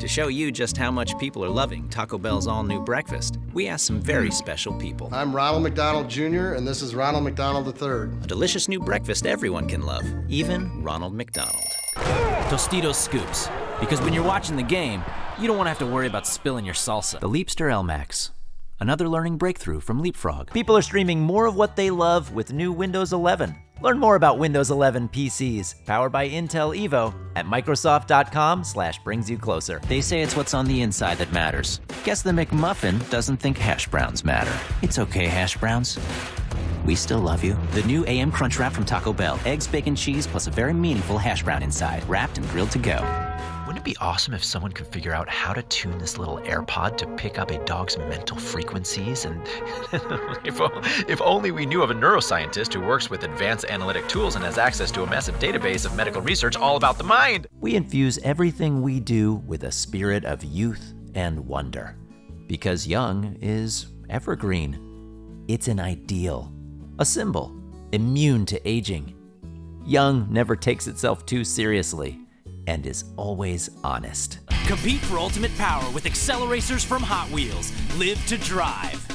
To show you just how much people are loving Taco Bell's all-new breakfast, we asked some very special people. I'm Ronald McDonald Jr., and this is Ronald McDonald III. A delicious new breakfast everyone can love, even Ronald McDonald. Tostitos Scoops. Because when you're watching the game, you don't want to have to worry about spilling your salsa. The Leapster LMAX. Another learning breakthrough from Leapfrog. People are streaming more of what they love with new Windows 11. Learn more about Windows 11 PCs, powered by Intel Evo, at Microsoft.com/brings-you-closer. They say it's what's on the inside that matters. Guess the McMuffin doesn't think hash browns matter. It's okay, hash browns. We still love you. The new AM Crunch Wrap from Taco Bell. Eggs, bacon, cheese, plus a very meaningful hash brown inside. Wrapped and grilled to go. Wouldn't it be awesome if someone could figure out how to tune this little AirPod to pick up a dog's mental frequencies? And if only we knew of a neuroscientist who works with advanced analytic tools and has access to a massive database of medical research all about the mind. We infuse everything we do with a spirit of youth and wonder. Because young is evergreen. It's an ideal, a symbol, immune to aging. Young never takes itself too seriously and is always honest. Compete for ultimate power with Acceleracers from Hot Wheels. Live to drive.